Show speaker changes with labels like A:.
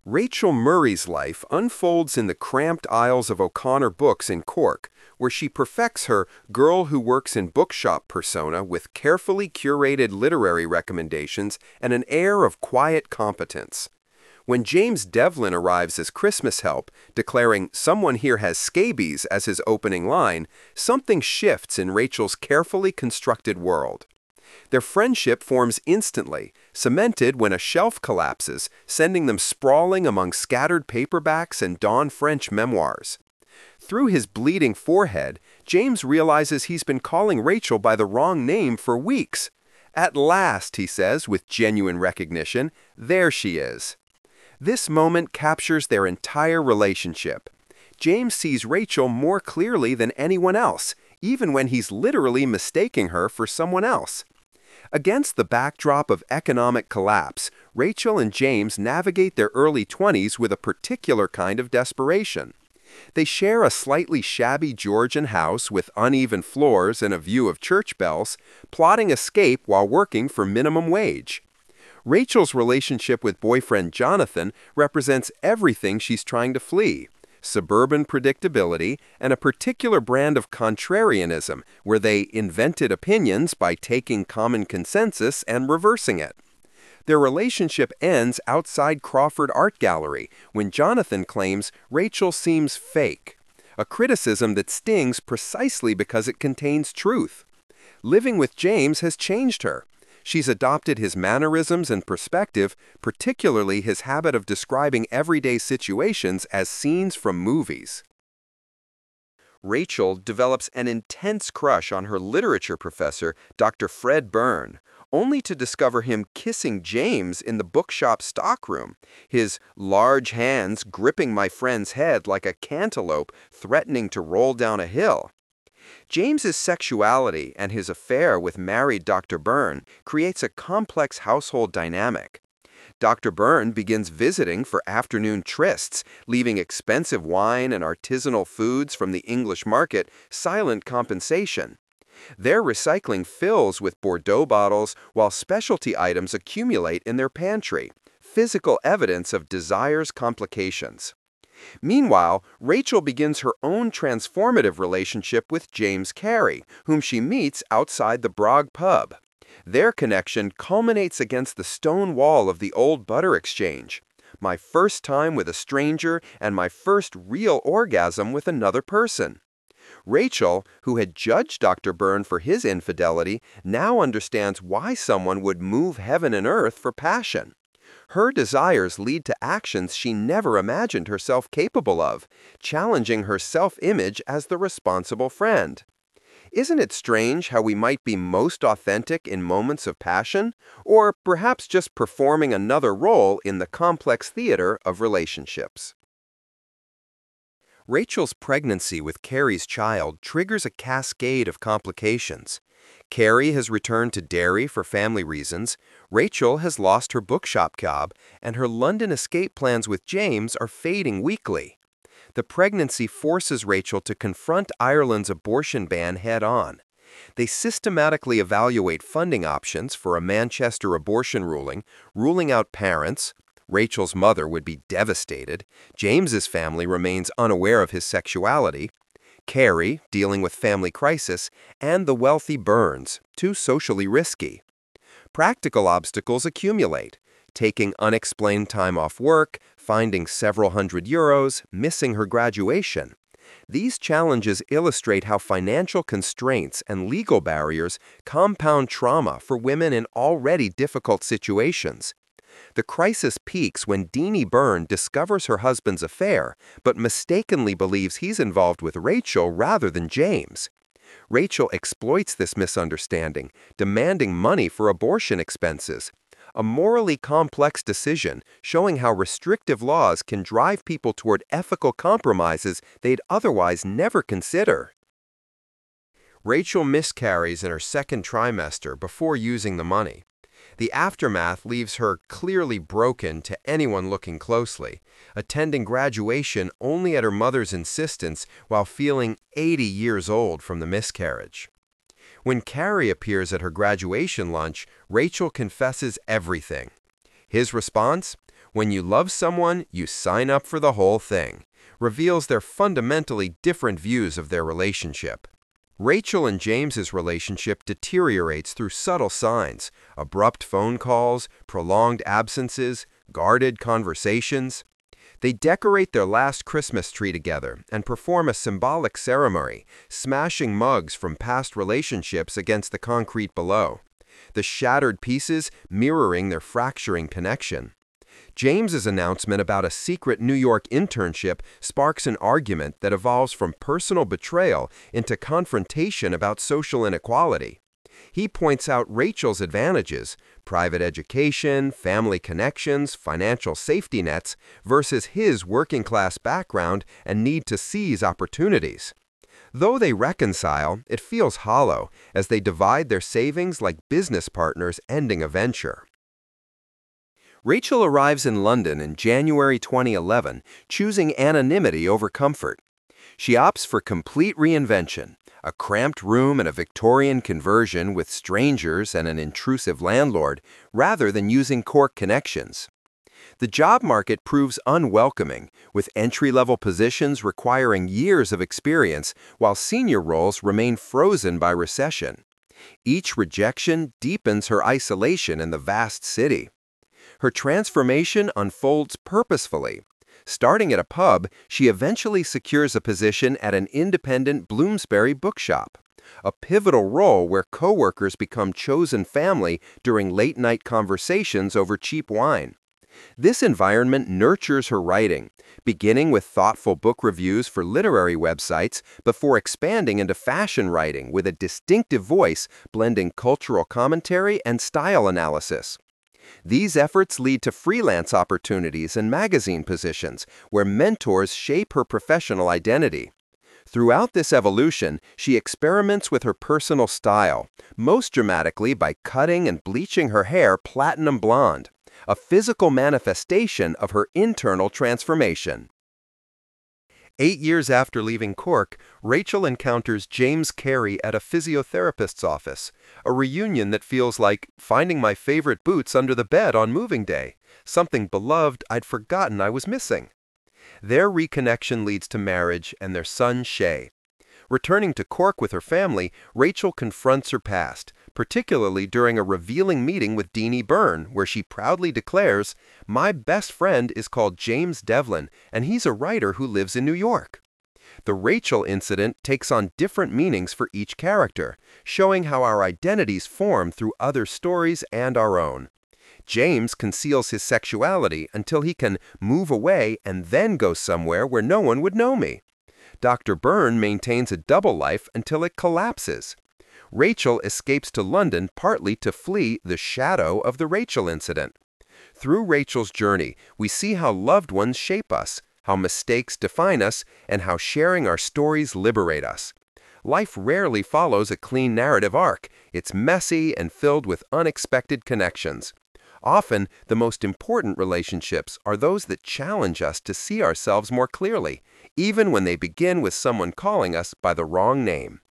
A: Rachel Murray's life unfolds in the cramped aisles of O'Connor Books in Cork, where she perfects her girl who works in bookshop persona with carefully curated literary recommendations and an air of quiet competence. When James Devlin arrives as Christmas help, declaring "someone here has scabies" as his opening line, something shifts in Rachel's carefully constructed world. Their friendship forms instantly, cemented when a shelf collapses, sending them sprawling among scattered paperbacks and Dawn French memoirs. Through his bleeding forehead, James realizes he's been calling Rachel by the wrong name for weeks. "At last," he says with genuine recognition, "there she is." This moment captures their entire relationship. James sees Rachel more clearly than anyone else, even when he's literally mistaking her for someone else. Against the backdrop of economic collapse, Rachel and James navigate their early 20s with a particular kind of desperation. They share a slightly shabby Georgian house with uneven floors and a view of church bells, plotting escape while working for minimum wage. Rachel's relationship with boyfriend Jonathan represents everything she's trying to flee: suburban predictability, and a particular brand of contrarianism, where they invented opinions by taking common consensus and reversing it. Their relationship ends outside Crawford Art Gallery when Jonathan claims Rachel seems fake, a criticism that stings precisely because it contains truth. Living with James has changed her. She's adopted his mannerisms and perspective, particularly his habit of describing everyday situations as scenes from movies. Rachel develops an intense crush on her literature professor, Dr. Fred Byrne, only to discover him kissing James in the bookshop stockroom, his large hands gripping my friend's head like a cantaloupe threatening to roll down a hill. James's sexuality and his affair with married Dr. Byrne creates a complex household dynamic. Dr. Byrne begins visiting for afternoon trysts, leaving expensive wine and artisanal foods from the English market silent compensation. Their recycling fills with Bordeaux bottles while specialty items accumulate in their pantry, physical evidence of desire's complications. Meanwhile, Rachel begins her own transformative relationship with James Carey, whom she meets outside the Bragg pub. Their connection culminates against the stone wall of the old butter exchange. My first time with a stranger and my first real orgasm with another person. Rachel, who had judged Dr. Byrne for his infidelity, now understands why someone would move heaven and earth for passion. Her desires lead to actions she never imagined herself capable of, challenging her self-image as the responsible friend. Isn't it strange how we might be most authentic in moments of passion, or perhaps just performing another role in the complex theater of relationships? Rachel's pregnancy with Carey's child triggers a cascade of complications. Carey has returned to Derry for family reasons, Rachel has lost her bookshop job, and her London escape plans with James are fading weekly. The pregnancy forces Rachel to confront Ireland's abortion ban head-on. They systematically evaluate funding options for a Manchester abortion ruling out parents. Rachel's mother would be devastated. James's family remains unaware of his sexuality. Carey, dealing with family crisis, and the wealthy Byrnes, too socially risky. Practical obstacles accumulate: taking unexplained time off work, finding several €100, missing her graduation. These challenges illustrate how financial constraints and legal barriers compound trauma for women in already difficult situations. The crisis peaks when Deanie Byrne discovers her husband's affair, but mistakenly believes he's involved with Rachel rather than James. Rachel exploits this misunderstanding, demanding money for abortion expenses. A morally complex decision showing how restrictive laws can drive people toward ethical compromises they'd otherwise never consider. Rachel miscarries in her second trimester before using the money. The aftermath leaves her clearly broken to anyone looking closely, attending graduation only at her mother's insistence while feeling 80 years old from the miscarriage. When Carey appears at her graduation lunch, Rachel confesses everything. His response? When you love someone, you sign up for the whole thing, reveals their fundamentally different views of their relationship. Rachel and James's relationship deteriorates through subtle signs: abrupt phone calls, prolonged absences, guarded conversations. They decorate their last Christmas tree together and perform a symbolic ceremony, smashing mugs from past relationships against the concrete below, the shattered pieces mirroring their fracturing connection. James's announcement about a secret New York internship sparks an argument that evolves from personal betrayal into confrontation about social inequality. He points out Rachel's advantages: private education, family connections, financial safety nets, versus his working-class background and need to seize opportunities. Though they reconcile, it feels hollow as they divide their savings like business partners ending a venture. Rachel arrives in London in January 2011, choosing anonymity over comfort. She opts for complete reinvention: a cramped room and a Victorian conversion with strangers and an intrusive landlord, rather than using Cork connections. The job market proves unwelcoming, with entry-level positions requiring years of experience, while senior roles remain frozen by recession. Each rejection deepens her isolation in the vast city. Her transformation unfolds purposefully. Starting at a pub, she eventually secures a position at an independent Bloomsbury bookshop, a pivotal role where coworkers become chosen family during late-night conversations over cheap wine. This environment nurtures her writing, beginning with thoughtful book reviews for literary websites before expanding into fashion writing with a distinctive voice blending cultural commentary and style analysis. These efforts lead to freelance opportunities and magazine positions where mentors shape her professional identity. Throughout this evolution, she experiments with her personal style, most dramatically by cutting and bleaching her hair platinum blonde, a physical manifestation of her internal transformation. 8 years after leaving Cork, Rachel encounters James Carey at a physiotherapist's office, a reunion that feels like finding my favorite boots under the bed on moving day, something beloved I'd forgotten I was missing. Their reconnection leads to marriage and their son Shay. Returning to Cork with her family, Rachel confronts her past, particularly during a revealing meeting with Deanie Byrne, where she proudly declares, "My best friend is called James Devlin, and he's a writer who lives in New York." The Rachel incident takes on different meanings for each character, showing how our identities form through other stories and our own. James conceals his sexuality until he can move away and then go somewhere where no one would know me. Dr. Byrne maintains a double life until it collapses. Rachel escapes to London partly to flee the shadow of the Rachel incident. Through Rachel's journey, we see how loved ones shape us, how mistakes define us, and how sharing our stories liberate us. Life rarely follows a clean narrative arc. It's messy and filled with unexpected connections. Often, the most important relationships are those that challenge us to see ourselves more clearly, even when they begin with someone calling us by the wrong name.